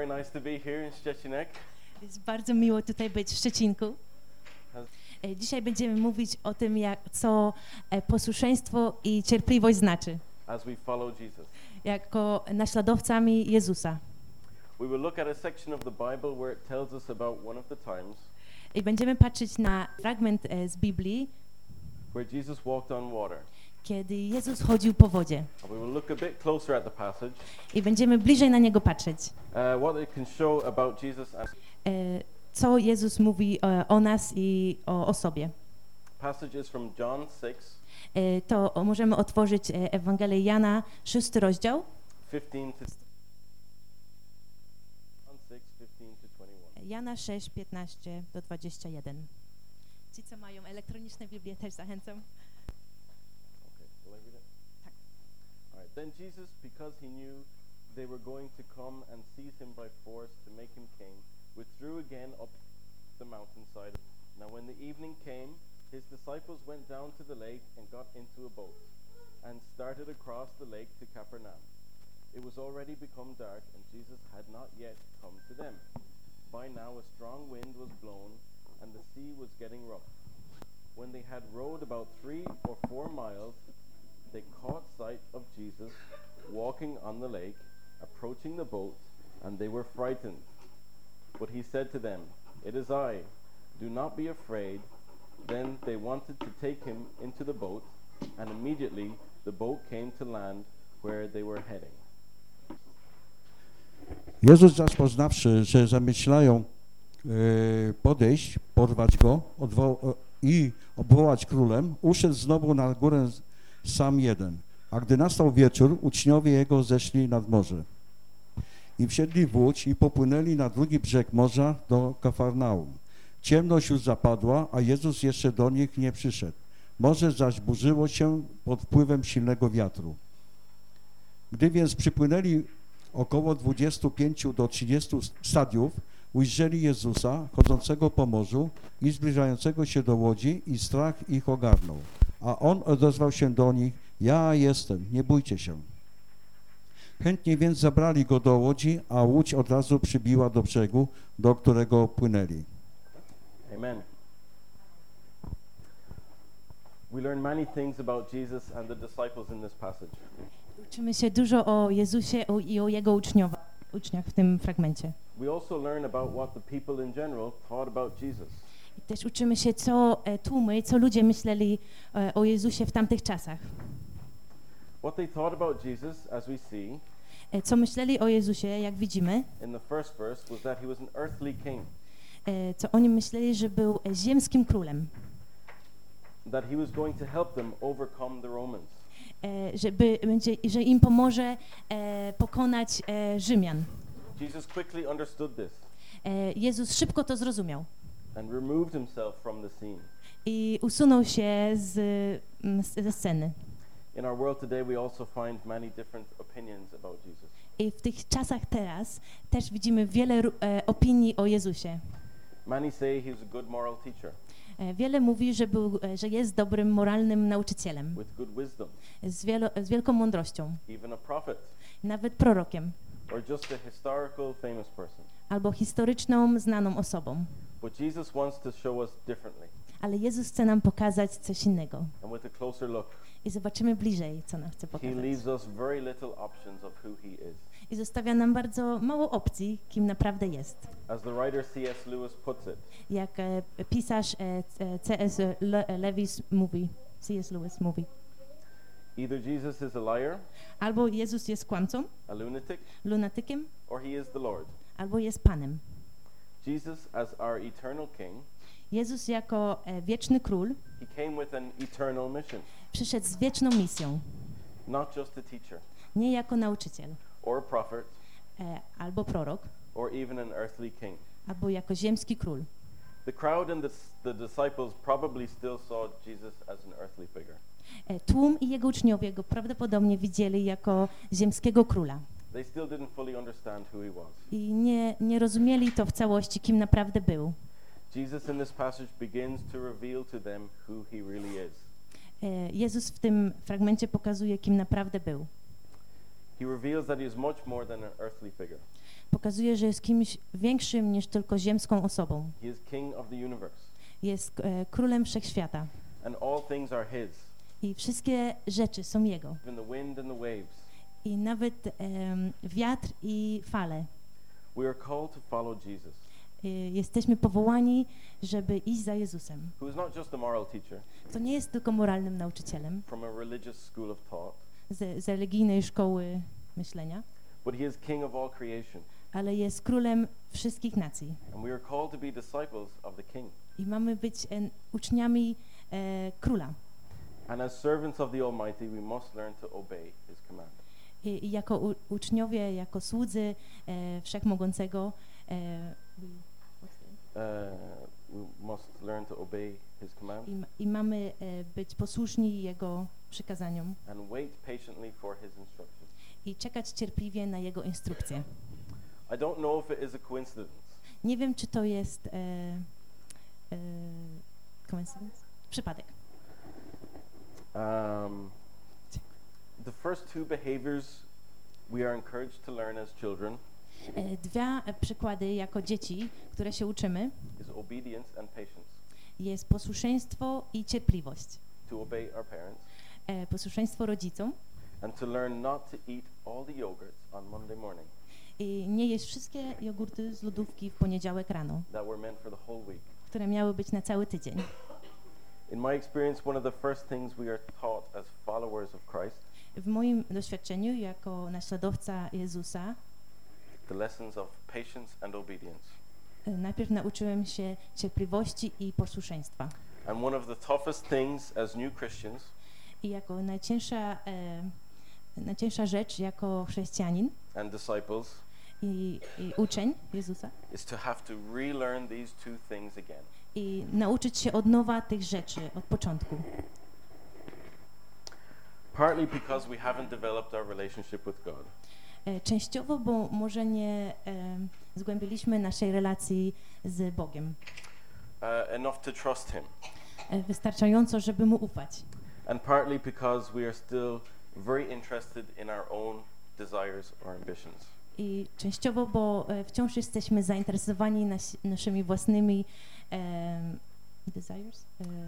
nice to be here in Szczecinek. Jest bardzo miło tutaj być w Szczecinku. Dzisiaj będziemy mówić o tym, co posłuszeństwo i cierpliwość znaczy. As we follow Jesus. Jako naśladowcami Jezusa. We will look at a section of the Bible where it tells us about one of the times. I będziemy patrzeć na fragment z Biblii, where Jesus walked on water. Kiedy Jezus chodził po wodzie. We will look a bit closer at the passage. I będziemy bliżej na niego patrzeć. What it can show about Jesus and co Jezus mówi o nas i o sobie. Passage is from John 6. To możemy otworzyć Ewangelię Jana, 6 rozdział. 15 to John 6, 15 to 21. Jana 6, 15 do 21. Ci, co mają elektroniczne Biblię, też zachęcam. Okay, will I read it? Tak. All right. Then Jesus, because he knew they were going to come and seize him by force to make him king, withdrew again up the mountainside. Now when the evening came, his disciples went down to the lake and got into a boat and started across the lake to Capernaum. It was already become dark and Jesus had not yet come to them. By now a strong wind was blown and the sea was getting rough. When they had rowed about 3 or 4 miles, they caught sight of Jesus walking on the lake, approaching the boat, and they were frightened. But he said to them, "It is I, do not be afraid." Then they wanted to take him into the boat, and immediately the boat came to land where they were heading. Jezus zaś poznawszy, że zamyślają podejść, porwać go i obwołać królem, uszedł znowu na górę sam jeden. A gdy nastał wieczór, uczniowie jego zeszli nad morze. I wsiedli w łódź i popłynęli na drugi brzeg morza do Kafarnaum. Ciemność już zapadła, a Jezus jeszcze do nich nie przyszedł. Morze zaś burzyło się pod wpływem silnego wiatru. Gdy więc przypłynęli około 25 do 30 stadiów, ujrzeli Jezusa chodzącego po morzu i zbliżającego się do łodzi i strach ich ogarnął. A On odezwał się do nich: ja jestem, nie bójcie się. Chętnie więc zabrali go do łodzi, a łódź od razu przybiła do brzegu, do którego płynęli. Amen. We learn many things about Jesus and the disciples in this passage. Uczymy się dużo o Jezusie i o Jego uczniach w tym fragmencie. We also learn about what the people in general thought about Jesus. I też uczymy się, co tłumy, co ludzie myśleli o Jezusie w tamtych czasach. What they thought about Jesus, as we see, co myśleli o Jezusie, jak widzimy, in the first verse, was that he was an earthly king. Co oni myśleli, że był ziemskim królem. That he was going to help them overcome the Romans. Że im pomoże pokonać Rzymian. Jesus quickly understood this. Jezus szybko to zrozumiał. And removed himself from the scene. I usunął się ze sceny. In our world today we also find many different opinions about Jesus. I w tych czasach teraz też widzimy wiele opinii o Jezusie. Many say he's a good moral teacher. Wiele mówi, że jest dobrym moralnym nauczycielem. With good wisdom. Z wielką mądrością. Even a prophet. Nawet prorokiem. Or just a historical famous person. Albo historyczną, znaną osobą. But Jesus wants to show us differently. Ale Jezus chce nam pokazać coś innego. And with a closer look. I zobaczymy bliżej, co nam chce He pokazać. leaves us very little options of who he is. I zostawia nam bardzo mało opcji, kim naprawdę jest. As the writer C.S. Lewis puts it. Jak pisarz C.S. Lewis mówi, C.S. Lewis mówi. Either Jesus is a liar, albo Jezus jest kłamcą, a lunatic, lunatykiem, or he is the Lord. albo jest Panem. Jesus as our eternal king. Jezus jako wieczny król. He came with an eternal mission. Przyszedł z wieczną misją. Not just a teacher. Nie jako nauczyciel. Or a prophet. Albo prorok. Or even an earthly king. Albo jako ziemski król. The crowd and the disciples probably still saw Jesus as an earthly figure. Tłum i jego uczniowie go prawdopodobnie widzieli jako ziemskiego króla. They still didn't fully understand who he was. I nie rozumieli to w całości, kim naprawdę był. Jesus in this passage begins to reveal to them who he really is. Jezus w tym fragmencie pokazuje, kim naprawdę był. He reveals that he is much more than an earthly figure. pokazuje, że jest kimś większym niż tylko ziemską osobą. He is king of the universe. Jest królem wszechświata. And all things are his. I wszystkie rzeczy są jego. Even the wind and the waves. I nawet wiatr i fale. We are called to follow Jesus. Jesteśmy powołani, żeby iść za Jezusem. Who is not just a moral teacher To nie jest tylko moralnym nauczycielem from a religious school of thought, z religijnej szkoły myślenia, but he is king of all creation. ale jest królem wszystkich nacji. And we are called to be disciples of the king. I mamy być uczniami króla. And as servants of the Almighty, we must learn to obey his command. I jako uczniowie, jako słudzy Wszechmogącego We must learn to obey his command i mamy być posłuszni Jego przykazaniom and wait patiently for his instructions. i czekać cierpliwie na Jego instrukcje. I don't know if it is a coincidence, Nie wiem, czy to jest coincidence? Przypadek. The first two behaviors we are encouraged to learn as children Dwa przykłady jako dzieci, które się uczymy, is obedience and patience. jest posłuszeństwo i cierpliwość. To obey our parents Posłuszeństwo rodzicom and to learn not to eat all the yogurts on Monday morning i nie jeść wszystkie jogurty z lodówki w poniedziałek rano, that were meant for the whole week. które miały być na cały tydzień. In my experience, one of the first things we are taught as followers of Christ, W moim doświadczeniu jako naśladowca Jezusa the lessons of patience and obedience. najpierw nauczyłem się cierpliwości i posłuszeństwa. And one of the toughest things as new Christians I jako najcięższa rzecz jako chrześcijanin and disciples i uczeń Jezusa is to have to relearn these two things again. i nauczyć się od nowa tych rzeczy, od początku. Partly because we haven't developed our relationship with God. Częściowo, bo może nie zgłębiliśmy naszej relacji z Bogiem Enough to trust him. Wystarczająco, żeby Mu ufać. And partly because we are still very interested in our own desires or ambitions. I częściowo, bo wciąż jesteśmy zainteresowani naszymi własnymi desires,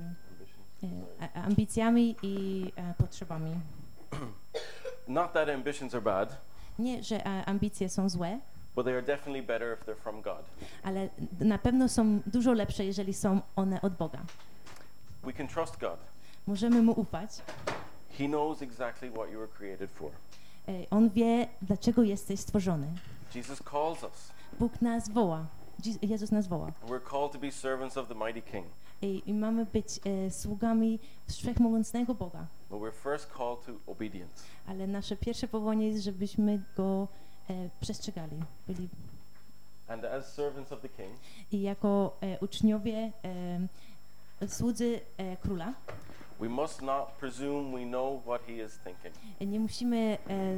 ambicjami i potrzebami. Not that ambitions are bad, Nie, że ambicje są złe, but they are definitely better if they're from God. ale na pewno są dużo lepsze, jeżeli są one od Boga. We can trust God. Możemy Mu ufać. He knows exactly what you were created for. On wie, dlaczego jesteś stworzony. Jesus calls us. Bóg nas woła. Jezus nas woła. We're called to be servants of the mighty King. I mamy być sługami wszechmogącego Boga. But we're first called to obedience. Ale nasze pierwsze powołanie jest, żebyśmy Go przestrzegali. And as servants of the King, I jako uczniowie, słudzy Króla, we must not presume we know what he is thinking. nie musimy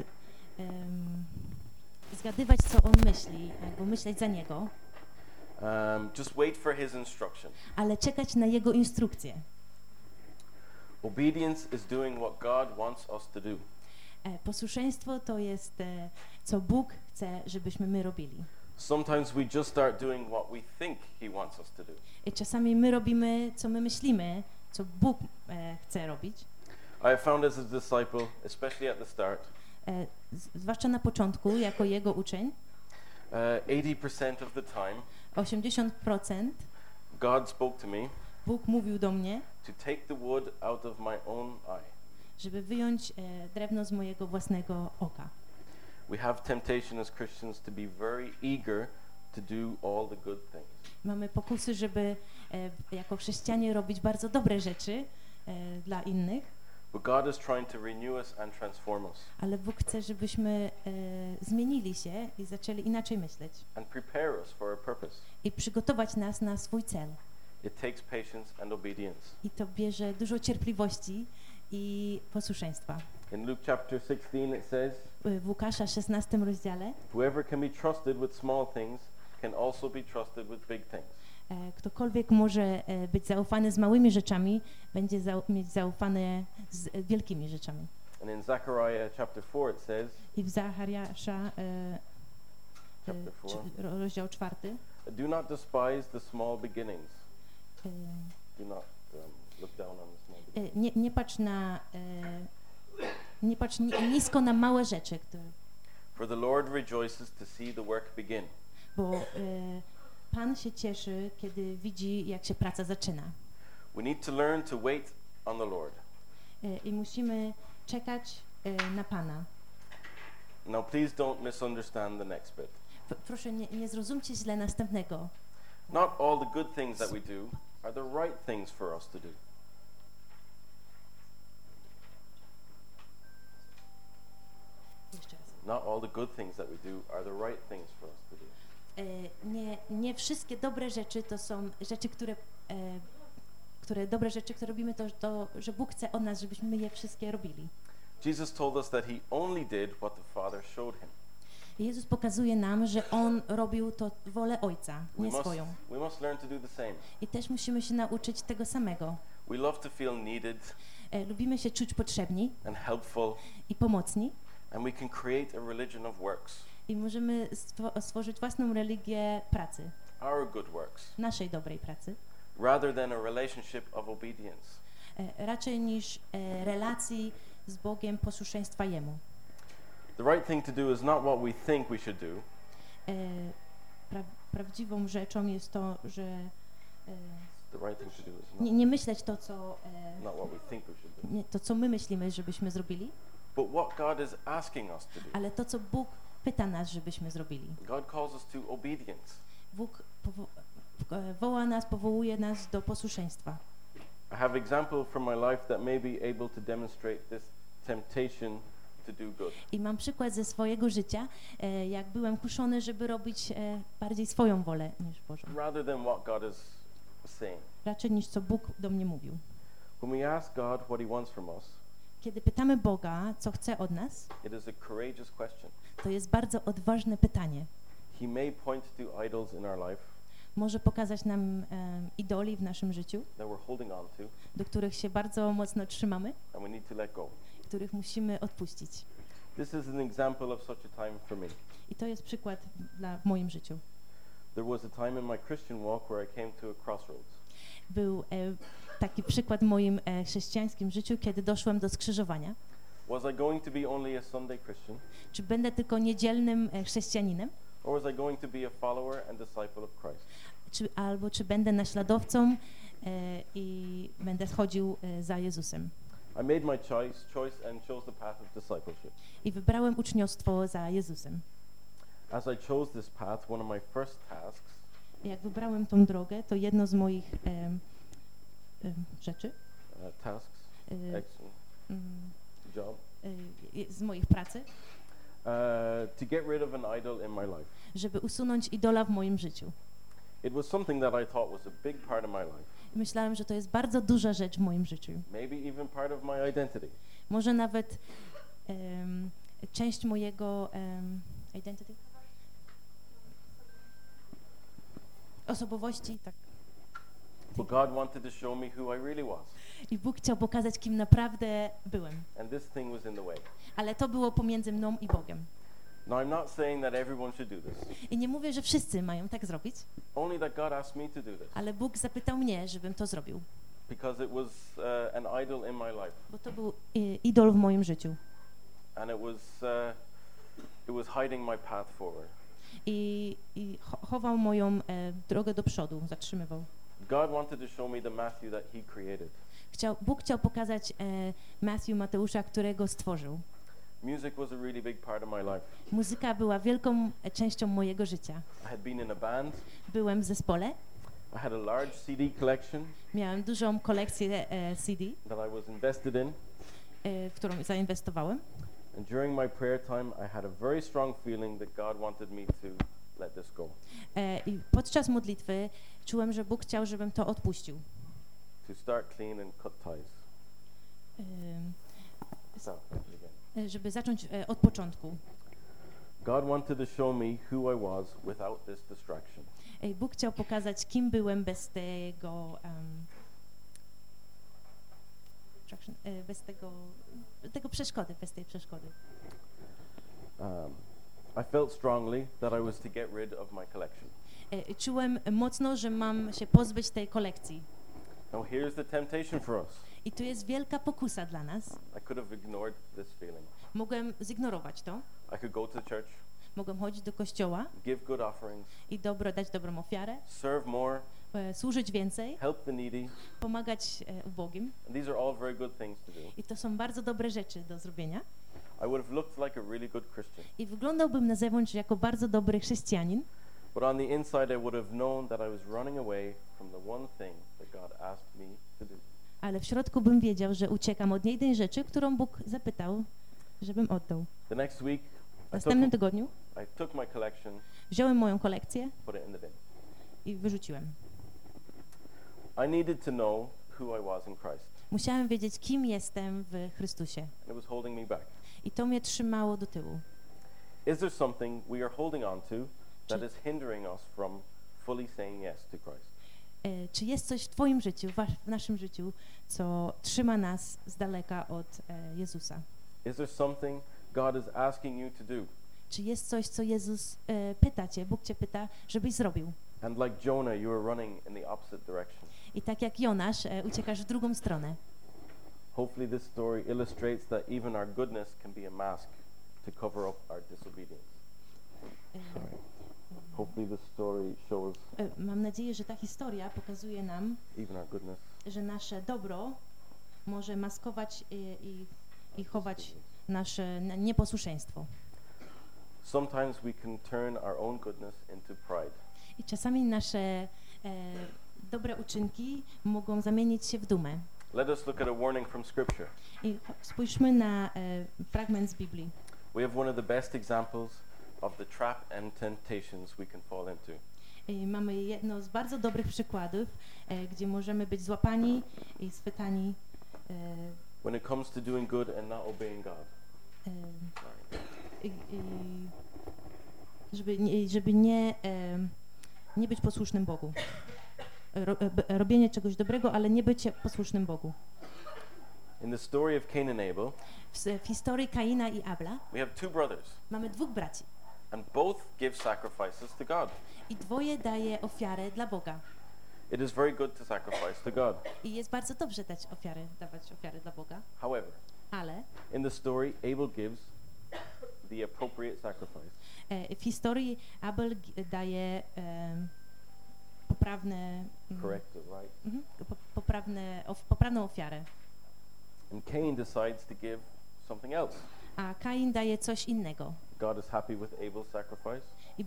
zgadywać, co On myśli, albo myśleć za Niego, Just wait for his instruction. ale czekać na Jego instrukcje. Obedience is doing what God wants us to do. Posłuszeństwo to jest, co Bóg chce, żebyśmy my robili. Sometimes we just start doing what we think he wants us to do. I czasami my robimy, co my myślimy, co Bóg chce robić. I have found as a disciple, especially at the start, Zwłaszcza na początku, jako Jego uczeń, 80% of the time, 80% God spoke to me Bóg mówił do mnie, to take the wood out of my own eye. żeby wyjąć drewno z mojego własnego oka. We have temptation as Christians to be very eager to do all the good things. Mamy pokusy, żeby jako chrześcijanie robić bardzo dobre rzeczy dla innych, But God is trying to renew us and transform us ale Bóg chce, żebyśmy zmienili się i zaczęli inaczej myśleć and prepare us for a purpose. i przygotować nas na swój cel. It takes patience and obedience. I to bierze dużo cierpliwości i posłuszeństwa. In Luke chapter 16 it says, W Łukasza 16 rozdziale, whoever can be trusted with small things can also be trusted with big things. ktokolwiek może być zaufany z małymi rzeczami, będzie mieć zaufane z wielkimi rzeczami. And in Zechariah chapter 4 it says, I w Zachariasza chapter 4. Rozdział 4. Do not despise the small beginnings. Do not look down on the small beginnings. Nie patrz nisko na małe rzeczy, które... For the Lord rejoices to see the work begin. Bo Pan się cieszy, kiedy widzi, jak się praca zaczyna. We need to learn to wait on the Lord. I musimy czekać na Pana. Now please don't misunderstand the next bit. Proszę, nie zrozumcie źle następnego. Not all the good things that we do are the right things for us to do. Jeszcze raz. Not all the good things that we do are the right things for us to do. Nie wszystkie dobre rzeczy to są rzeczy, dobre rzeczy, które robimy, to, że Bóg chce od nas, żebyśmy je wszystkie robili. Jesus told us that he only did what the Father showed him. Jezus pokazuje nam, że On robił to wolę Ojca, nie swoją. We must learn to do the same. I też musimy się nauczyć tego samego. We love to feel needed Lubimy się czuć potrzebni and helpful, i pomocni. and we can create a religion of works. I możemy stworzyć własną religię pracy, Our good works, naszej dobrej pracy, rather than a relationship of obedience. Raczej niż relacji z Bogiem, posłuszeństwa Jemu. The right thing to do is not what we think we should do. Prawdziwą rzeczą jest to, że The right thing to do is nie myśleć to, not what we think we should do. to, co my myślimy, żebyśmy zrobili, But what God is asking us to do. ale to, co Bóg pyta nas, żebyśmy zrobili. God calls us to obedience. Bóg powołuje nas do posłuszeństwa. I have example from my life that may be able to demonstrate this temptation to do good. I mam przykład ze swojego życia, jak byłem kuszony, żeby robić bardziej swoją wolę niż Bożą. Rather than what God is saying. Raczej niż co Bóg do mnie mówił. When we ask God what he wants from us, Kiedy pytamy Boga, co chce od nas, it is a courageous question. to jest bardzo odważne pytanie. He may point to idols in our life Może pokazać nam idoli w naszym życiu, that we're holding on to, do których się bardzo mocno trzymamy, and we need to let go. których musimy odpuścić. This is an example of such a time for me. I to jest przykład w moim życiu. There was a time in my Christian walk where I came to a crossroads. Był taki przykład w moim chrześcijańskim życiu, kiedy doszłem do skrzyżowania. Was I going to be only a Sunday Christian, Czy będę tylko niedzielnym chrześcijaninem, or was I going to be a follower and disciple of Christ? czy będę naśladowcą i będę chodził za Jezusem. I made my choice and chose the path of discipleship. I wybrałem uczniostwo za Jezusem. As I chose this path, one of my first tasks Jak wybrałem tą drogę, to jedno z moich rzeczy, job, z moich pracy, to get rid of an idol in my life. żeby usunąć idola w moim życiu. It was something that I thought was a big part of my life. Myślałem, że to jest bardzo duża rzecz w moim życiu. Maybe even part of my identity. Może nawet część mojego identity? Osobowości, tak. But God wanted to show me who I really was. I Bóg chciał pokazać, kim naprawdę byłem. And this thing was in the way. Ale to było pomiędzy mną i Bogiem. Now I'm not saying that everyone should do this. I nie mówię, że wszyscy mają tak zrobić, Only that God asked me to do this. ale Bóg zapytał mnie, żebym to zrobił. Because it was an idol in my life. Bo to był idol w moim życiu. And it was hiding my path forward. I chował moją drogę do przodu, zatrzymywał. God wanted to show me the Matthew that he created. Bóg chciał pokazać Mateusza, którego stworzył. Music was a really big part of my life. Muzyka była wielką częścią mojego życia. I had been in a band. Byłem w zespole. I had a large CD collection. Miałem dużą kolekcję CD, that I was invested in. W którą zainwestowałem. And during my prayer time, I had a very strong feeling that God wanted me to let this go. I podczas modlitwy czułem, że Bóg chciał, żebym to odpuścił. To start clean and cut ties. Żeby zacząć od początku. God wanted to show me who I was without this distraction. Bóg chciał pokazać, kim byłem bez tego bez tej przeszkody. I felt strongly that I was to get rid of my collection. Czułem mocno, że mam się pozbyć tej kolekcji. Now here's the temptation for us. I tu jest wielka pokusa dla nas. I could have ignored this feeling. Mogłem zignorować to. I could go to church, Mogłem chodzić do kościoła give good offerings, i dać dobrą ofiarę, serve more, służyć więcej, help the needy. pomagać ubogim. And these are all very good things to do. I to są bardzo dobre rzeczy do zrobienia. I would have looked like a really good Christian. I wyglądałbym na zewnątrz jako bardzo dobry chrześcijanin, But on the inside I would have known that I was running away from the one thing that God asked me to do. ale w środku bym wiedział, że uciekam od jednej rzeczy, którą Bóg zapytał, żebym oddał. The next week W następnym tygodniu I took my collection, wziąłem moją kolekcję put it in the bin. i wyrzuciłem. I needed to know who I was in Christ. Musiałem wiedzieć, kim jestem w Chrystusie. And it was holding me back. I to mnie trzymało do tyłu. Is there something we are holding on to that is hindering us from fully saying yes to Christ? Czy jest coś w twoim życiu, w naszym życiu, co trzyma nas z daleka od Jezusa? Is there something God is asking you to do? Czy jest coś, co Jezus pyta cię, Bóg cię pyta, żebyś zrobił? And like Jonah, you are running in the opposite direction. I tak jak Jonasz, uciekasz w drugą stronę. Hopefully this story illustrates that even our goodness can be a mask to cover up our disobedience. Sorry. Hopefully this story shows Mam nadzieję, że ta historia pokazuje nam, even our goodness. że nasze dobro może maskować i chować nasze nieposłuszeństwo. Sometimes we can turn our own goodness into pride. I czasami nasze dobre uczynki mogą zamienić się w dumę. Let us look at a warning from Scripture. I spójrzmy na fragment z Biblii. We have one of the best examples of the trap and temptations we can fall into. I mamy jedno z bardzo dobrych przykładów, gdzie możemy być złapani i schwytani, When it comes to doing good and not obeying God. żeby nie być posłusznym Bogu. Robienie czegoś dobrego, ale nie być posłusznym Bogu. In the story of Cain and Abel, W historii Kaina i Abla we have two brothers, mamy dwóch braci and both give sacrifices to God. i dwoje daje ofiarę dla Boga. It is very good to sacrifice to God. I jest bardzo dobrze dawać ofiary dla Boga, However, ale in the story, Abel gives the appropriate sacrifice. W historii Abel daje poprawne, Correct, right? poprawną ofiarę, And Cain decides to give something else. a Kain daje coś innego. God is happy with Abel's sacrifice, I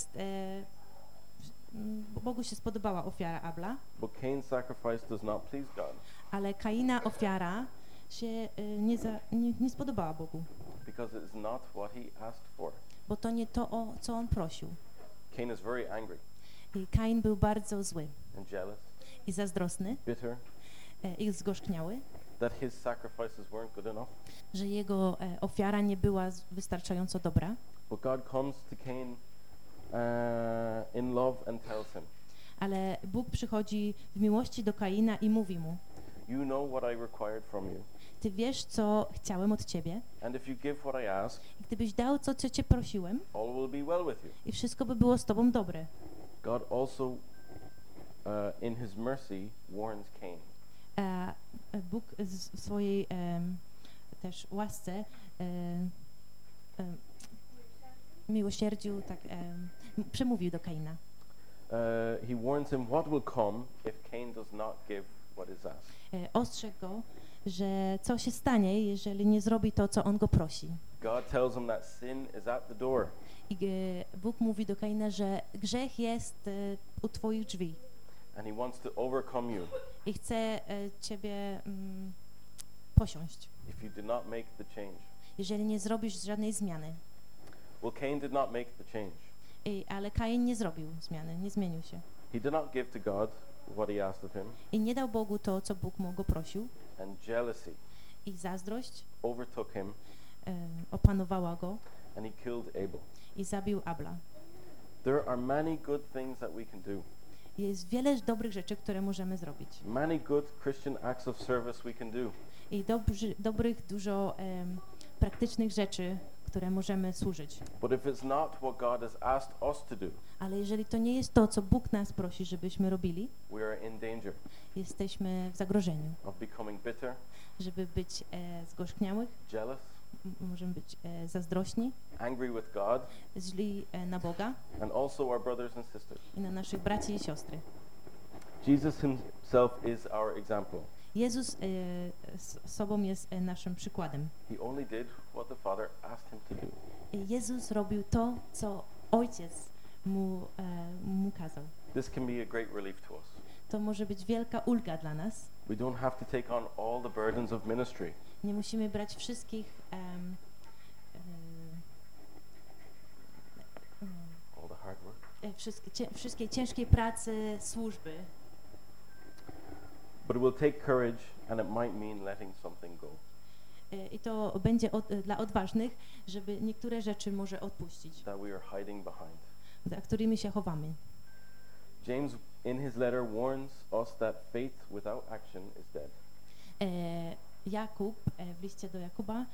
Bogu się spodobała ofiara Abla, but Cain's sacrifice does not please God ale Kaina ofiara się nie spodobała Bogu, because it is not what he asked for. bo to nie to, o co on prosił. Cain is very angry I Kain był bardzo zły and jealous, i zazdrosny bitter i zgorzkniały, that his sacrifices weren't good enough. że jego ofiara nie była wystarczająco dobra. But God comes to Cain in love and tells him, Ale Bóg przychodzi w miłości do Kaina i mówi mu: you know what I required from you, ty wiesz, co chciałem od ciebie, and if you give what I ask, i gdybyś dał co cię prosiłem, all will be well with you. i wszystko by było z tobą dobre. God also, in his mercy, warns Cain. Bóg w swojej też łasce, miłosierdziu, tak, przemówił do Kaina. He warns him what will come if Cain does not give what is asked. Ostrzegł go, że co się stanie, jeżeli nie zrobi to, co on go prosi. God tells him that sin is at the door. I Bóg mówi do Kaina, że grzech jest u twoich drzwi And he wants to overcome you i chce ciebie posiąść, if you do not make the change. jeżeli nie zrobisz żadnej zmiany. Well, Cain did not make the change. Ale Kain nie zrobił zmiany, nie zmienił się. He did not give to God what he asked of him. I nie dał Bogu to, co Bóg mu go prosił. And jealousy I zazdrość overtook him, opanowała go and he killed Abel. i zabił Abla. There are many good things that we can do. Jest wiele dobrych rzeczy, które możemy zrobić. Many good Christian acts of service we can do. I dobrych, dużo praktycznych rzeczy, które możemy służyć. But if it's not what God has asked us to do, Ale jeżeli to nie jest to, co Bóg nas prosi, żebyśmy robili, we are in danger jesteśmy w zagrożeniu, of becoming bitter, żeby być zgorzkniałych, jealous, możemy być zazdrośni, angry with God, źli na Boga and also our brothers and sisters. i na naszych braci i siostry. Jesus himself is our example. Jezus sobą jest naszym przykładem. He only did what the Father asked him to do. Jezus robił to, co Ojciec mu kazał. This can be a great relief to us. To może być wielka ulga dla nas. We don't have to take on all the burdens of ministry. Nie musimy brać wszystkich All the hard work. wszystkiej ciężkiej pracy, służby. But it will take courage and it might mean letting something go. I to będzie dla odważnych, żeby niektóre rzeczy może odpuścić, That we are hiding behind. za którymi się chowamy. James in his letter warns us that faith without action is dead. Jakub w liście do Jakuba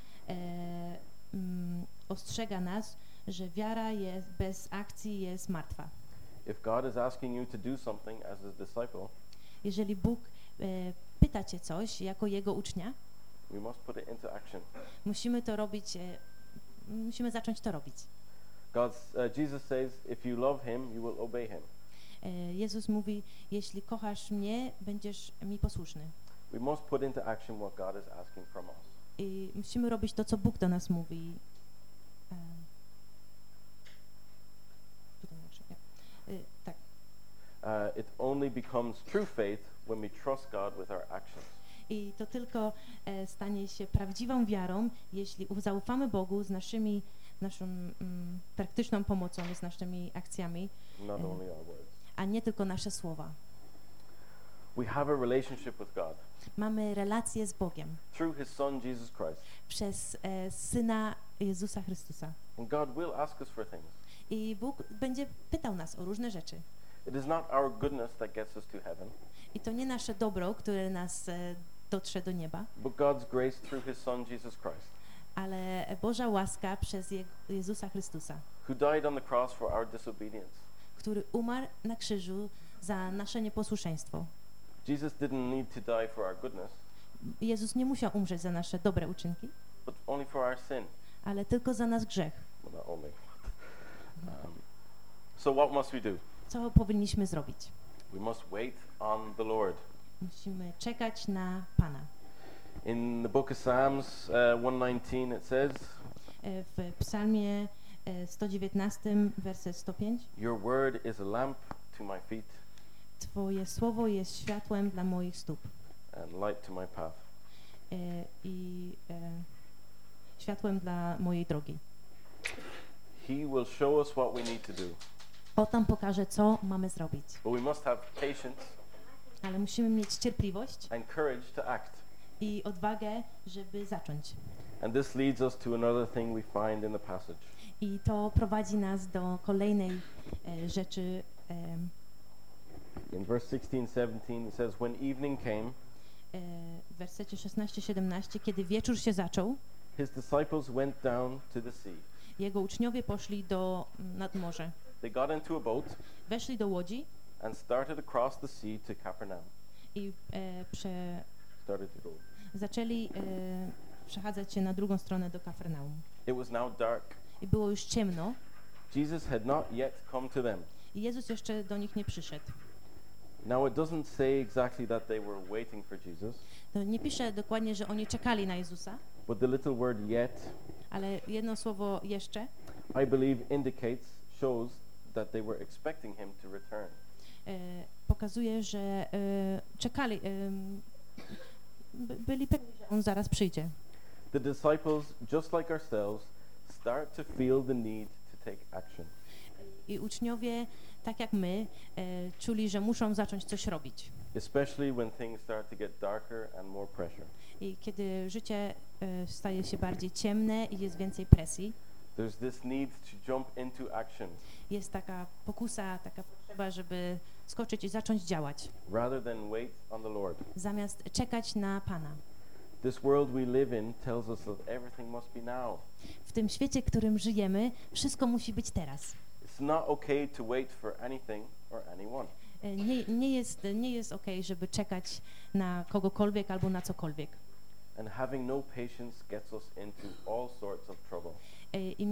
ostrzega nas, że wiara bez akcji jest martwa. If God is asking you to do something as his disciple, Jeżeli Bóg pyta cię coś jako Jego ucznia, we must put it into action. musimy to robić, musimy zacząć to robić. Jesus says, if you love him, you will obey him. Jezus mówi, jeśli kochasz mnie, będziesz mi posłuszny. We must put into action what God is asking from us. I musimy robić to, co Bóg do nas mówi. Tak. It only becomes true faith when we trust God with our actions. I to tylko stanie się prawdziwą wiarą, jeśli zaufamy Bogu z naszą praktyczną pomocą, z naszymi akcjami, Not only our words. a nie tylko nasze słowa. We have a relationship with God Mamy relację z Bogiem through his son Jesus Christ. przez Syna Jezusa Chrystusa. And God will ask us for things. I Bóg będzie pytał nas o różne rzeczy. It is not our goodness that gets us to heaven, I to nie nasze dobro, które nas dotrze do nieba, but God's grace through his son Jesus Christ, ale Boża łaska przez Jezusa Chrystusa, who died on the cross for our disobedience. który umarł na krzyżu za nasze nieposłuszeństwo. Jesus didn't need to die for our goodness, Jezus nie musiał umrzeć za nasze dobre uczynki, but only for our sin. ale tylko za nasz grzech. Well, not only. So what must we do? Co powinniśmy zrobić? We must wait on the Lord. Musimy czekać na Pana. In the book of Psalms 119 it says, W Psalmie 119, werset 105, your word is a lamp to my feet Twoje słowo jest światłem dla moich stóp and light to my path. i światłem dla mojej drogi. He will show us what we need to do. On nam pokaże, co mamy zrobić. But we must have patience Ale musimy mieć cierpliwość and courage to act. i odwagę, żeby zacząć. And this leads us to another thing we find in the passage. I to prowadzi nas do kolejnej rzeczy. In verse 16-17 it says, when evening came, W wersecie 16-17, kiedy wieczór się zaczął, his disciples went down to the sea. jego uczniowie poszli nad morze. They got into a boat Weszli do łodzi and started across the sea to Capernaum. i Started to go. zaczęli przechadzać się na drugą stronę do Kafarnaum. It was now dark. I było już ciemno Jesus had not yet come to them. i Jezus jeszcze do nich nie przyszedł. Now it doesn't say exactly that they were waiting for Jesus, To nie pisze dokładnie, że oni czekali na Jezusa, but the little word yet, ale jedno słowo jeszcze I believe shows that they were expecting him to return. pokazuje, że czekali, byli pewni, że on zaraz przyjdzie. The disciples, just like ourselves, start to feel the need to take action. I uczniowie, tak jak my, czuli, że muszą zacząć coś robić. Especially when things start to get darker and more pressure. I kiedy życie staje się bardziej ciemne i jest więcej presji, There's this need to jump into action jest taka pokusa, taka potrzeba, żeby skoczyć i zacząć działać, rather than wait on the Lord. zamiast czekać na Pana. This world we live in tells us that everything must be now. W tym świecie, w którym żyjemy, wszystko musi być teraz. It's not okay to wait for anything or anyone. Nie jest okej, żeby czekać na kogokolwiek albo na cokolwiek. And having no patience gets us into all sorts of trouble. I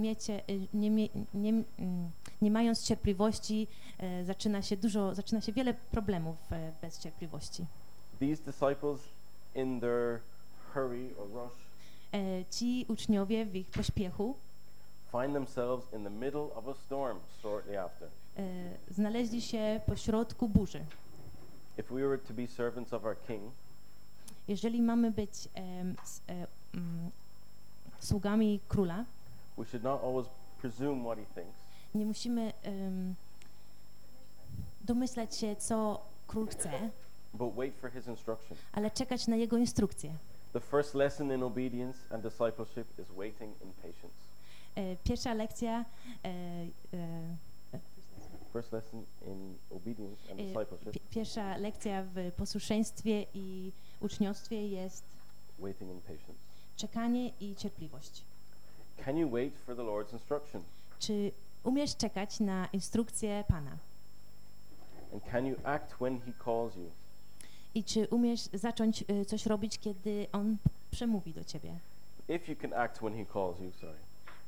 nie mając cierpliwości, zaczyna się wiele problemów bez cierpliwości. These disciples in their hurry or rush Ci uczniowie w ich pośpiechu find themselves in the middle of a storm shortly after. znaleźli się pośrodku burzy. If we were to be servants of our King, Jeżeli mamy być sługami króla, we should not always presume what he thinks, nie musimy domyślać się, co król chce, but wait for his instruction. ale czekać na jego instrukcje. The first lesson in obedience and discipleship is waiting in patience. Pierwsza lekcja First lesson in obedience and discipleship, pierwsza lekcja w posłuszeństwie i uczniostwie jest waiting in patience. czekanie i cierpliwość. Can you wait for the Lord's instruction? Czy umiesz czekać na instrukcję Pana? And can you act when he calls you? I czy umiesz zacząć coś robić, kiedy On przemówi do ciebie? If you can act when he calls you, sorry,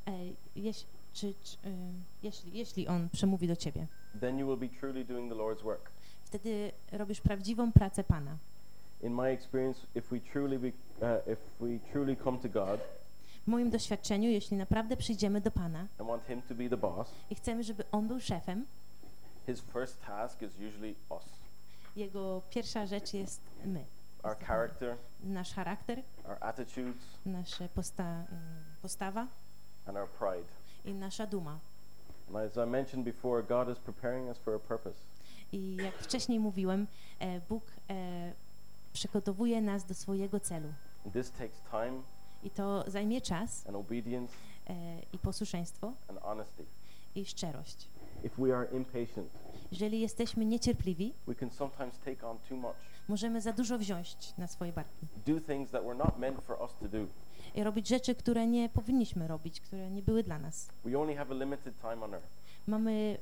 Jeśli On przemówi do ciebie, then you will be truly doing the Lord's work. wtedy robisz prawdziwą pracę Pana. In my experience, if we truly come to God W moim doświadczeniu, jeśli naprawdę przyjdziemy do Pana and want him to be the boss, i chcemy, żeby On był szefem, his first task is usually us. Jego pierwsza rzecz jest my. Our character, Nasz charakter, our attitudes, nasza postawa and our pride. i nasza duma. And as I mentioned before, God is preparing us for a purpose. I jak wcześniej mówiłem, Bóg przygotowuje nas do swojego celu. And this takes time I to zajmie czas and obedience i posłuszeństwo and honesty. i szczerość. If we are impatient, Jeżeli jesteśmy niecierpliwi, we can sometimes take on too much. możemy za dużo wziąć na swoje barki Do things that were not meant for us to do. i robić rzeczy, które nie powinniśmy robić, które nie były dla nas. We only have a limited time on earth. Mamy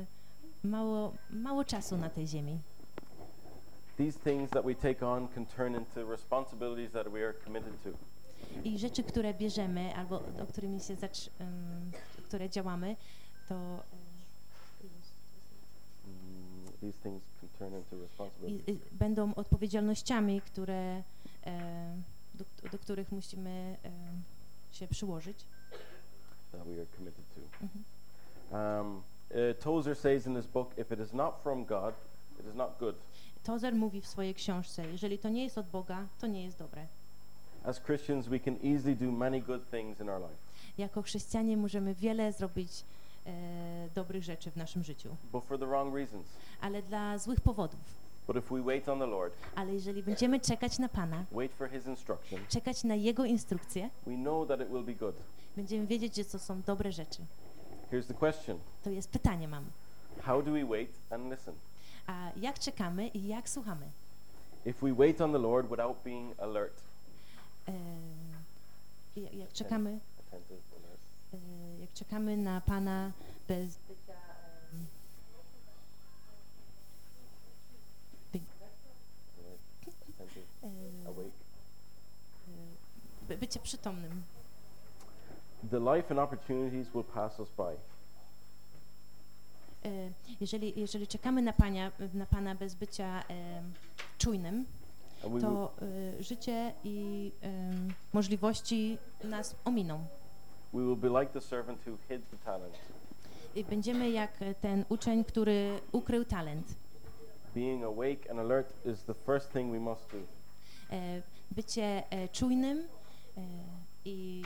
mało czasu na tej ziemi. These things that we take on can turn into responsibilities that we are committed to. I rzeczy, które bierzemy albo o którymi się które działamy, to These things can turn into responsibilities. będą odpowiedzialnościami, które do których musimy się przyłożyć. That we are committed to. Tozer says in his book, if it is not from God, it is not good. Tozer mówi w swojej książce, jeżeli to nie jest od Boga, to nie jest dobre. As Christians, we can easily do many good things in our life. Jako chrześcijanie możemy wiele zrobić dobrych rzeczy w naszym życiu, But for the wrong reasons. ale dla złych powodów. But if we wait on the Lord, Ale jeżeli będziemy czekać na Pana, wait for his instruction, czekać na Jego instrukcje, we know that it will be good. będziemy wiedzieć, że to są dobre rzeczy. Here's the question. To jest pytanie mam. How do we wait and listen? A jak czekamy i jak słuchamy? If we wait on the Lord without being alert, Jak czekamy, attentive, alert, jak czekamy na Pana bez bycia attentive, awake. bycie przytomnym. The life and opportunities will pass us by. Jeżeli czekamy na Pana bez bycia czujnym, And we to życie i możliwości nas ominą. will be like the servant who hid the talent. I będziemy jak ten uczeń, który ukrył talent. Being awake and alert is the first thing we must do. Bycie czujnym i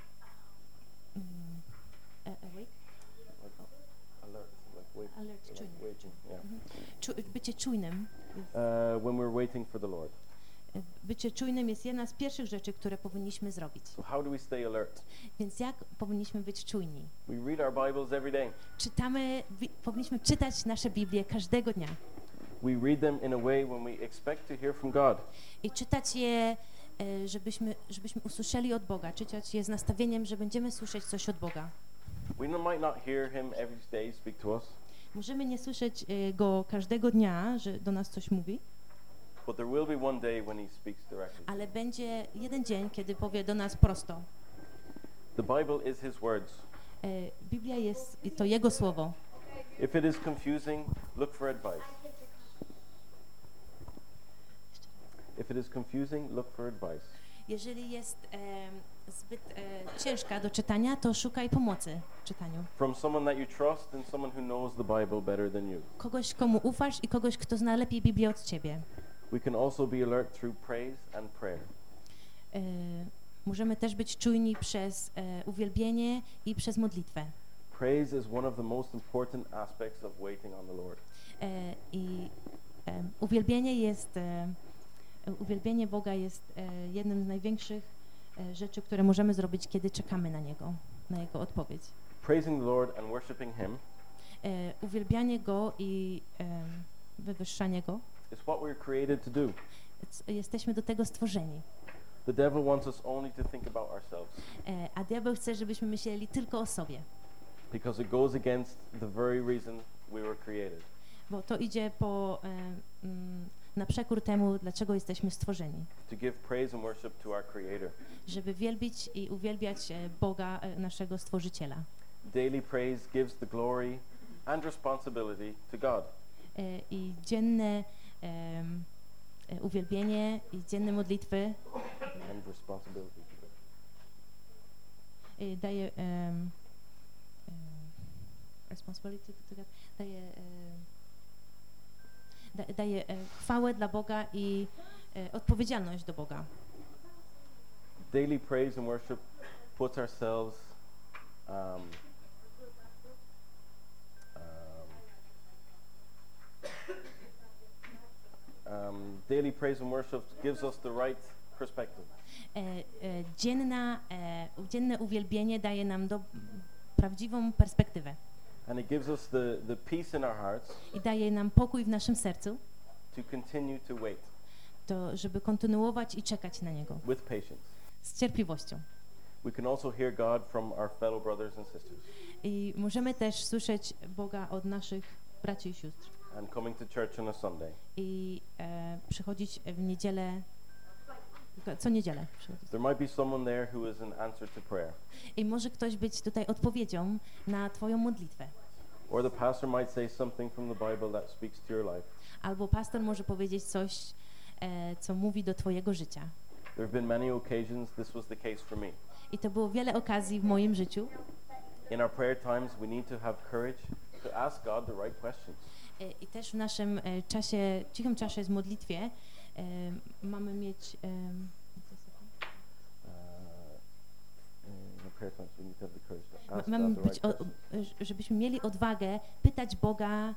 awake? Alert, like wake, Alert, like czujny. waiting, yeah. Bycie czujnym. When we're waiting for the Lord. Bycie czujnym jest jedna z pierwszych rzeczy, które powinniśmy zrobić. So how do we stay alert? Więc jak powinniśmy być czujni? We read our Bibles every day. Powinniśmy czytać nasze Biblię każdego dnia We read them in a way when we expect to hear from God. i czytać je żebyśmy usłyszeli od Boga. Czytać je z nastawieniem, że będziemy słyszeć coś od Boga. We might not hear him every day speak to us, Możemy nie słyszeć Go każdego dnia, że do nas coś mówi, but there will be one day when he speaks directly. ale będzie jeden dzień, kiedy powie do nas prosto. The Bible is his words. Biblia to Jego słowo. If it is confusing, look for advice. If it is confusing, look for advice. Jeżeli jest zbyt ciężka do czytania, to szukaj pomocy w czytaniu. From someone that you trust and someone who knows the Bible better than you. Kogoś, komu ufasz i kogoś, kto zna lepiej Biblię od ciebie. We can also be alert through praise and prayer. Możemy też być czujni przez uwielbienie i przez modlitwę. Praise is one of the most important aspects of waiting on the Lord. Uwielbienie Boga jest jednym z największych rzeczy, które możemy zrobić, kiedy czekamy na Niego, na Jego odpowiedź. Praising the Lord and worshiping Him Uwielbianie Go i wywyższanie Go, is what we're created to do. jesteśmy do tego stworzeni. The devil wants us only to think about ourselves A diabeł chce, żebyśmy myśleli tylko o sobie, because it goes against the very reason we were created. bo to idzie na przekór temu, dlaczego jesteśmy stworzeni. To give praise and worship to our Creator. Żeby wielbić i uwielbiać Boga, naszego Stworzyciela. Daily praise gives the glory and responsibility to God. I dzienne uwielbienie i dzienne modlitwy And responsibility. Daje responsibility to God, daje chwałę dla Boga i odpowiedzialność do Boga. Daily praise and worship puts ourselves daily praise and worship gives us the right perspective. Dzienne uwielbienie daje nam prawdziwą perspektywę. And it gives us the peace in our hearts I daje nam pokój w naszym sercu, to continue to wait żeby kontynuować i czekać na Niego with patience. z cierpliwością. We can also hear God from our fellow brothers and sisters. I możemy też słyszeć Boga od naszych braci i sióstr. And coming to church on a Sunday. I przychodzić w niedzielę, co niedzielę przychodzić. There might be someone there who is an answer to prayer. I może ktoś być tutaj odpowiedzią na twoją modlitwę. Or the pastor might say something from the Bible that speaks to your life. Albo pastor może powiedzieć coś, co mówi do twojego życia. There have been many occasions this was the case for me. I to było wiele okazji w moim życiu. In our prayer times we need to have courage to ask God the right questions. I też w naszym cichym czasie z modlitwie mamy mieć mamy być, żebyśmy mieli odwagę pytać Boga,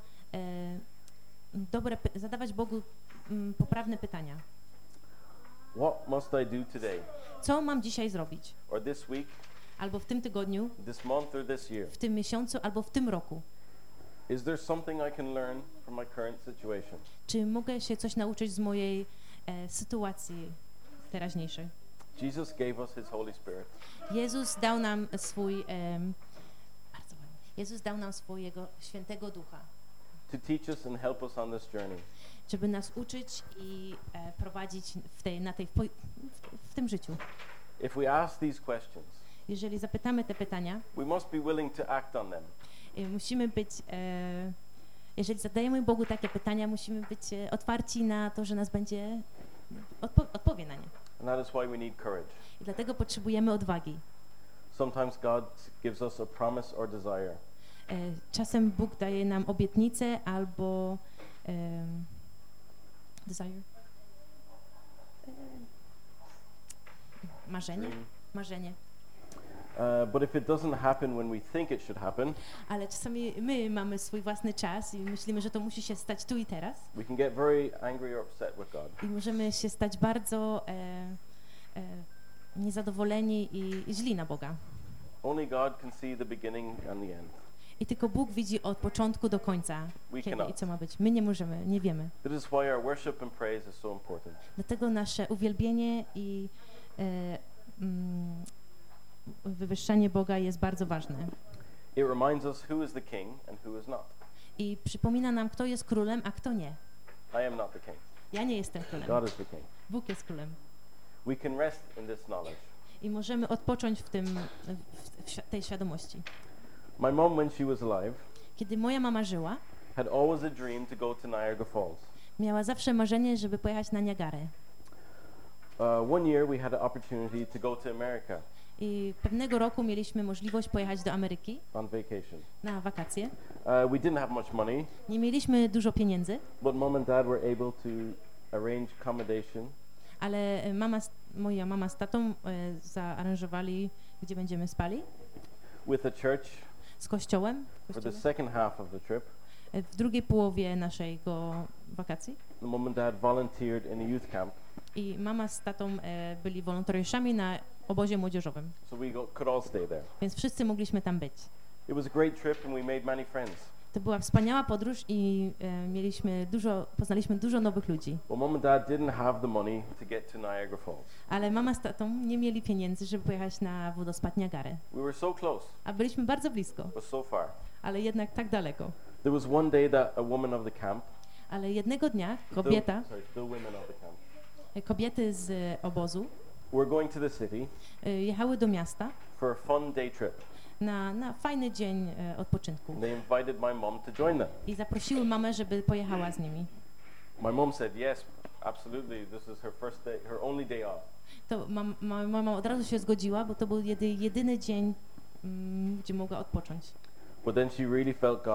zadawać Bogu poprawne pytania. What must I do today? Co mam dzisiaj zrobić? Or this week? Albo w tym tygodniu, This month or this year? w tym miesiącu, albo w tym roku. Is there something I can learn from my current situation? Czy mogę się coś nauczyć z mojej sytuacji teraźniejszej? Jesus gave us his Holy Spirit Jezus dał nam Jezus dał nam swojego Świętego Ducha, to teach us and help us on this journey. żeby nas uczyć i prowadzić w tym życiu. If we ask these questions, Jeżeli zapytamy te pytania, we must be willing to act on them. musimy być, jeżeli zadajemy Bogu takie pytania, musimy być otwarci na to, że nas będzie odpowie na nie. And that is why we need courage. I dlatego potrzebujemy odwagi. Sometimes God gives us a promise or desire. Czasem Bóg daje nam obietnicę albo desire. Marzenie. But if it doesn't happen when we think it should happen, Ale czasami my mamy swój własny czas i myślimy, że to musi się stać tu i teraz. we can get very angry or upset with God. I możemy się stać bardzo niezadowoleni i źli na Boga. Only God can see the beginning and the end. I tylko Bóg widzi od początku do końca, We kiedy cannot. i co ma być. My nie możemy, nie wiemy. This is why our worship and praise is so important. Dlatego nasze uwielbienie i wywyższanie Boga jest bardzo ważne. It reminds us who is the king and who is not. I przypomina nam, kto jest królem, a kto nie. I am not the king. Ja nie jestem królem. God is the king. Bóg jest królem. We can rest in this knowledge. I możemy odpocząć w tej świadomości. My mom, when she was alive, Kiedy moja mama żyła, had always a dream to go to Niagara Falls. miała zawsze marzenie, żeby pojechać na Niagarę. One year we had an opportunity to go to America I pewnego roku mieliśmy możliwość pojechać do Ameryki on vacation. na wakacje. We didn't have much money, Nie mieliśmy dużo pieniędzy, but mom and dad were able to arrange accommodation ale moja mama z tatą zaaranżowali, gdzie będziemy spali, with a church z kościołem. for the second half of the trip. W drugiej połowie naszego wakacji. The mom and dad volunteered in a youth camp, I mama z tatą byli wolontariuszami na obozie młodzieżowym, so we could all stay there. więc wszyscy mogliśmy tam być. It was a great trip and we made many friends. To była wspaniała podróż i poznaliśmy dużo nowych ludzi. But mom and dad didn't have the money to get to Niagara Falls. Ale mama z tatą nie mieli pieniędzy, żeby pojechać na wodospad Niagary. We were so close, A byliśmy bardzo blisko, but so far. ale jednak tak daleko. There was one day that a woman of the camp, Ale jednego dnia the women of the camp, kobiety z obozu were going to the city jechały do miasta for a fun day trip. na fajny dzień odpoczynku. And they invited my mom to join them. I zaprosiły mamę, żeby pojechała z nimi. My mom said yes, absolutely. This is her first day, her only day off. To mama od razu się zgodziła, bo to był jedyny dzień, gdzie mogła odpocząć. But then she really felt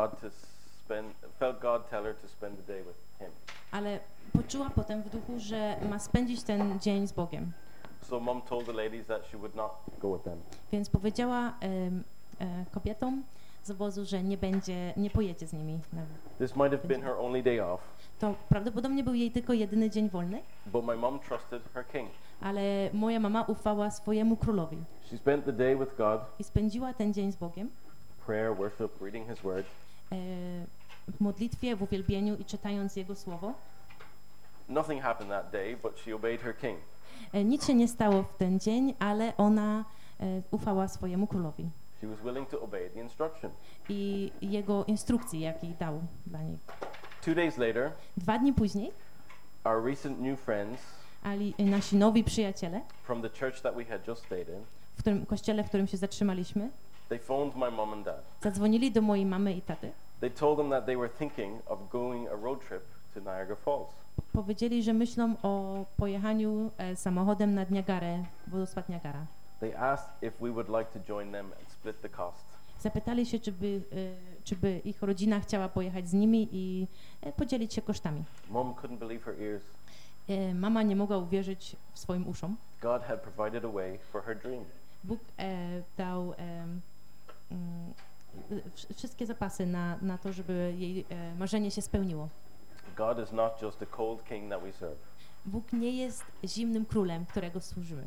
God tell her to spend the day with him. Ale poczuła potem w duchu, że ma spędzić ten dzień z Bogiem. So mom told the ladies that she would not go with them. Więc powiedziała kobietom z obozu, że nie pojedzie z nimi. This might have been her only day off, To prawdopodobnie był jej tylko jedyny dzień wolny, but my mom trusted her king. ale moja mama ufała swojemu królowi She spent the day with God, i spędziła ten dzień z Bogiem prayer, worship, reading his word. W modlitwie, w uwielbieniu i czytając Jego Słowo. Nothing happened that day, but she obeyed her king. Nic się nie stało w ten dzień, ale ona ufała swojemu królowi She was willing to obey the instruction. i jego instrukcji, jakie dał dla niej. 2 days later, 2 dni później our recent new friends nasi nowi przyjaciele from the church that we had just stayed in, w którym kościele, w którym się zatrzymaliśmy, they phoned my mom and dad. zadzwonili do mojej mamy i taty. They told them that they were thinking of going a road trip to Niagara Falls. Powiedzieli, że myślą o pojechaniu samochodem nad Niagarę, wodospad Niagara. They asked if we would like to join them and split the cost. Zapytali się, czy by ich rodzina chciała pojechać z nimi i podzielić się kosztami. Mom couldn't believe her ears. Mama nie mogła uwierzyć swoim uszom. God had provided a way for her dream. Bóg dał wszystkie zapasy na to, żeby jej marzenie się spełniło. God is not just a cold king that we serve. Bóg nie jest zimnym królem, którego służymy,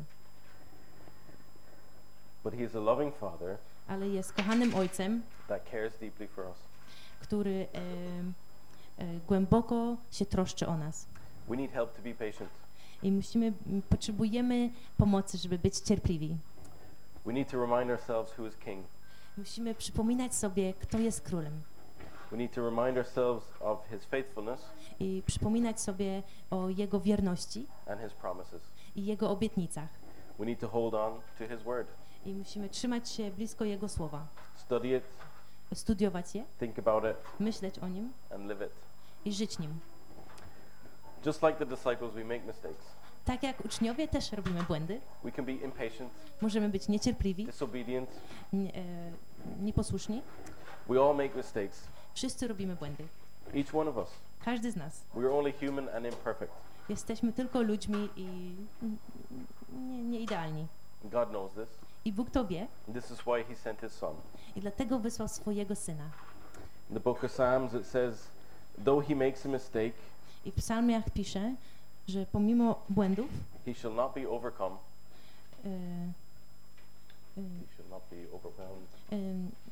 But he is a loving father ale jest kochanym ojcem, that cares deeply for us. który głęboko się troszczy o nas. We need help to be patient. I potrzebujemy pomocy, żeby być cierpliwi. We need to remind ourselves who is king. Musimy przypominać sobie, kto jest królem We need to remind ourselves of his faithfulness i przypominać sobie o jego wierności and his promises. i jego obietnicach. We need to hold on to his word, I musimy trzymać się blisko jego słowa, study it, studiować je, think about it, myśleć o nim and live it. i żyć nim. Just like the disciples, we make mistakes. Tak jak uczniowie też robimy błędy, We can be impatient, możemy być niecierpliwi, disobedient. nieposłuszni. We all make mistakes, Wszyscy robimy błędy. each one of us. Każdy z nas. We are only human and imperfect. Jesteśmy tylko ludźmi i nie idealni. God knows this. I Bóg to wie This is why he sent his son. i dlatego wysłał swojego Syna. In the book of Psalms it says, though he makes a mistake, I w psalmiach pisze, że pomimo błędów he shall not be overcome. e, e, He shall not be overwhelmed.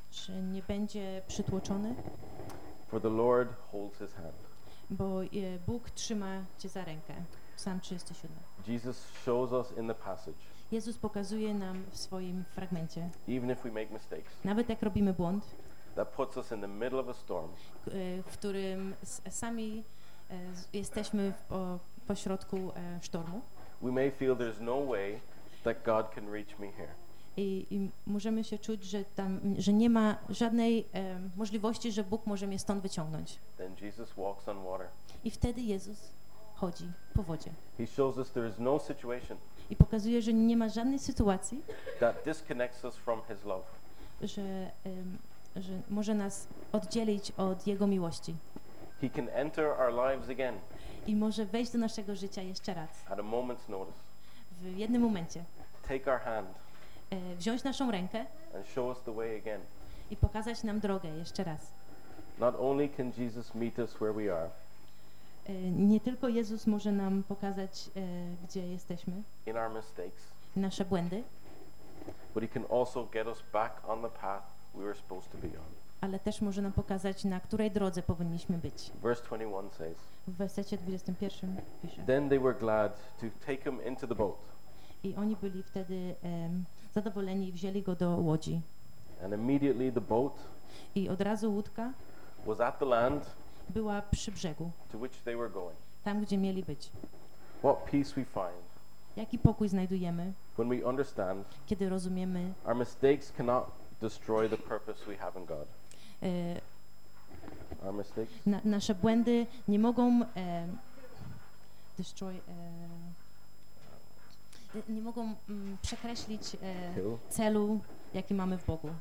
że nie będzie przytłoczony, for the Lord holds his hand. bo Bóg trzyma cię za rękę. Psalm 37. Jesus shows us in the passage, Jezus pokazuje nam w swoim fragmencie, even if we make mistakes, nawet jak robimy błąd, that puts us in the middle of a storm, w którym sami jesteśmy pośrodku sztormu we may feel there's no way that God can reach me here. i możemy się czuć, że nie ma żadnej możliwości, że Bóg może mnie stąd wyciągnąć. Then Jesus walks on water. I wtedy Jezus chodzi po wodzie He shows us there is no situation i pokazuje, że nie ma żadnej sytuacji, that disconnects us from his love. że może nas oddzielić od Jego miłości He can enter our lives again i może wejść do naszego życia jeszcze raz, at a moment's notice, w jednym momencie, take our hand wziąć naszą rękę and show us the way again. i pokazać nam drogę jeszcze raz. Not only can Jesus meet us where we are, Nie tylko Jezus może nam pokazać, gdzie jesteśmy, in our mistakes, nasze błędy, but he can also get us back on the path we were supposed to be on. ale też może nam pokazać, na której drodze powinniśmy być. Verse 21 says, W wersecie 21 pisze. then they were glad to take him into the boat, I oni byli wtedy zadowoleni i wzięli go do łodzi. and immediately the boat I od razu łódka was at the land była przy brzegu, to which they were going. tam gdzie mieli być. What peace we find Jaki pokój znajdujemy, when we understand kiedy rozumiemy, our mistakes cannot destroy the purpose we have in God. Our mistakes nasze błędy nie mogą nie mogą przekreślić kill. celu, jaki mamy w Bogu.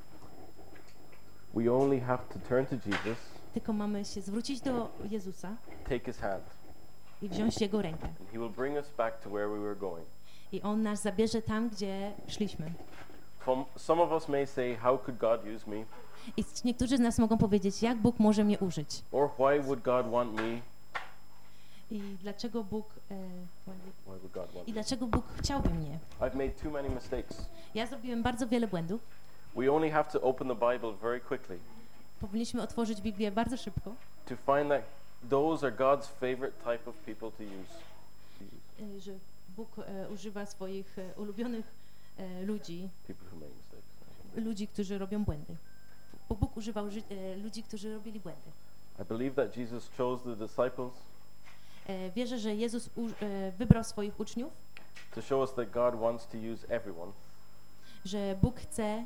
We only have to turn to Jesus, Tylko mamy się zwrócić do Jezusa take his hand, i wziąć Jego rękę. and he will bring us back to where we were going. I On nas zabierze tam, gdzie szliśmy. Some of us may say, how could God use me? I niektórzy z nas mogą powiedzieć, jak Bóg może mnie użyć. Or why would God want me? I dlaczego Bóg Why would God want i me? dlaczego Bóg chciałby mnie. I've made too many mistakes. Ja zrobiłem bardzo wiele błędów. We only have to open the Bible very quickly Powinniśmy otworzyć Biblię bardzo szybko, to find that those are God's favorite type of people to use. że Bóg używa swoich ulubionych ludzi, People who make mistakes. ludzi, którzy robią błędy. Bo Bóg używał ludzi, którzy robili błędy. I believe that Jesus chose the disciples Wierzę, że Jezus wybrał swoich uczniów, to show us that God wants to use everyone. że Bóg chce,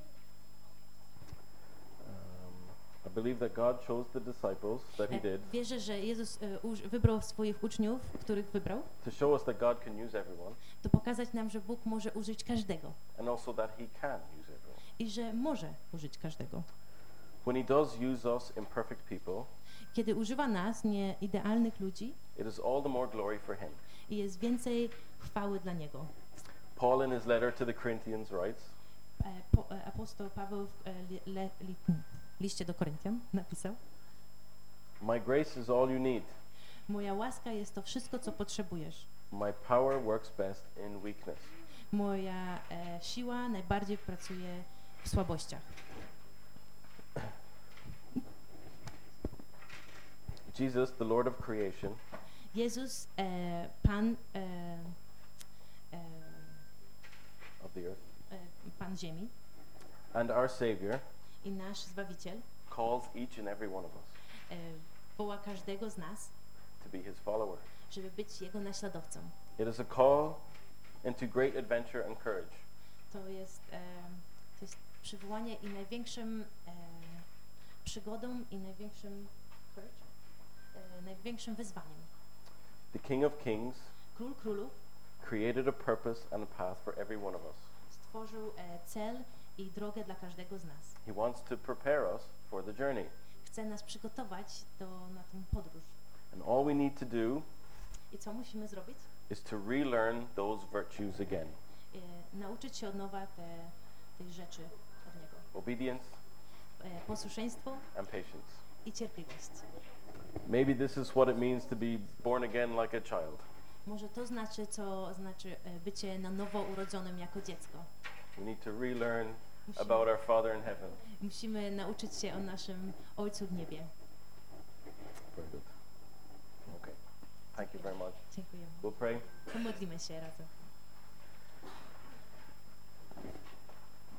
I believe that God chose the disciples that he did wierzę, że Jezus wybrał swoich uczniów, których wybrał, to show us that God can use everyone, to pokazać nam, że Bóg może użyć każdego and also that he can use everyone. i że może użyć każdego. When he does use us, imperfect people, Kiedy używa nas, nieidealnych ludzi, it is all the more glory for him. i jest więcej chwały dla Niego. Paul in his letter to the Corinthians writes, Apostoł Paweł w liście do Koryntian napisał: my grace is all you need. Moja łaska jest to wszystko, co potrzebujesz. My power works best in weakness. Moja siła najbardziej pracuje w słabościach. Jesus, the Lord of creation, Jezus, Pan, of the earth, Pan ziemi and our Savior, i nasz Zbawiciel calls each and every one of us woła każdego z nas, to be his follower. żeby być Jego naśladowcą. It is a call into great adventure and courage. To jest przywołanie i największym przygodą i największym wyzwaniem. The King of Kings Król królów created a purpose and a path for every one of us. stworzył cel i drogę dla każdego z nas. He wants to prepare us for the journey. Chce nas przygotować na tę podróż. And all we need to do I co musimy zrobić? is to relearn those virtues again. Nauczyć się od nowa tej rzeczy od Niego. Obedience Posłuszeństwo and patience. i cierpliwość. Maybe this is what it means to be born again like a child. Może to znaczy, co znaczy bycie na nowo urodzonym jako dziecko. We need to relearn about our Father in heaven. Musimy nauczyć się o naszym Ojcu w niebie. Very good. Okay. Thank you very much. Dziękuję. We'll pray. Pomodlimy się razem.